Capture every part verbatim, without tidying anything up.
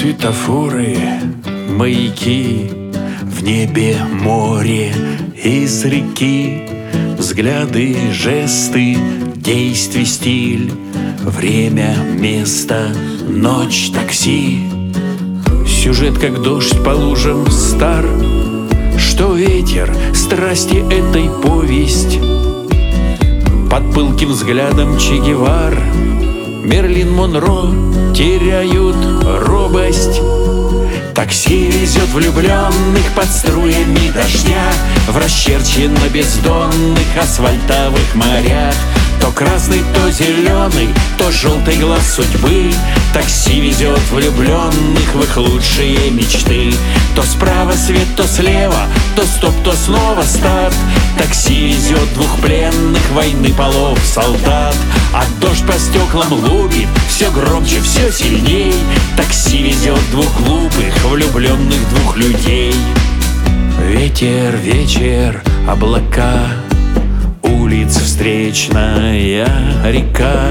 Светофоры, маяки, в небе море из реки, взгляды, жесты, действий, стиль, время, место, ночь, такси. Сюжет, как дождь по лужам стар, что ветер, страсти этой повесть. Под пылким взглядом Че Гевар, Мерлин Монро теряют робость. Такси везет влюбленных под струями дождя в расчерченно бездонных асфальтовых морях. То красный, то зеленый, то желтый глаз судьбы. Такси везет влюбленных в их лучшие мечты. То справа свет, то слева, то стоп, то снова старт. Такси везет двух пленных войны полов солдат. А дождь по стеклам лупит все громче, все сильней. Такси везет двух глупых, влюбленных двух людей. Ветер, вечер, облака, улиц встречная река,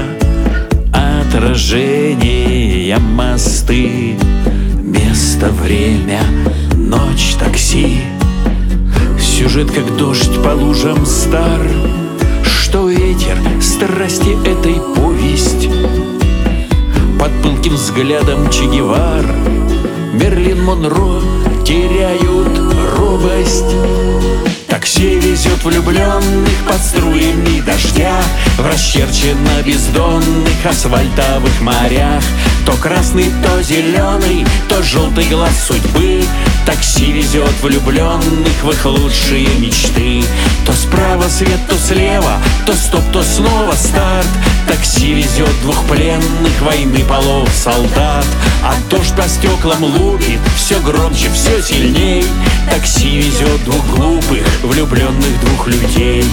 отражения, мосты, место, время, ночь, такси. Сюжет, как дождь по лужам стар, что ветер, страсти этой повесть. Под пылким взглядом Че Гевар, Мерлин Монро теряют робость. Такси везет влюбленных под струями дождя в расчерченно бездонных асфальтовых морях. То красный, то зеленый, то желтый глаз судьбы. Такси везет влюбленных в их лучшие мечты. То справа свет, то слева, то стоп, то снова старт. Такси везет двух пленных войны полов солдат. А дождь по стеклам лупит все громче, все сильней. Такси везет двух глупых, влюбленных двух людей.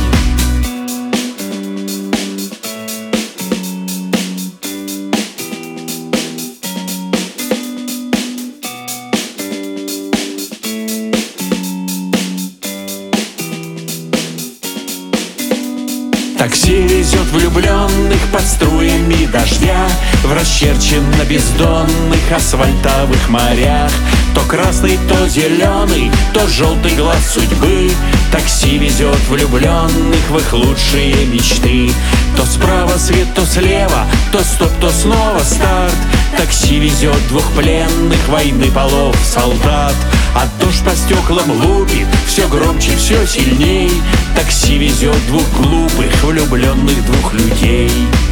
Такси везет влюбленных под струями дождя в расчерченно бездонных асфальтовых морях. То красный, то зеленый, то желтый глаз судьбы. Такси везет влюбленных в их лучшие мечты. То справа свет, то слева, то стоп, то снова старт. Такси везет двух пленных войны полов солдат. А дождь по стеклам лупит все громче, все сильней. Такси везет двух глупых, влюбленных двух людей.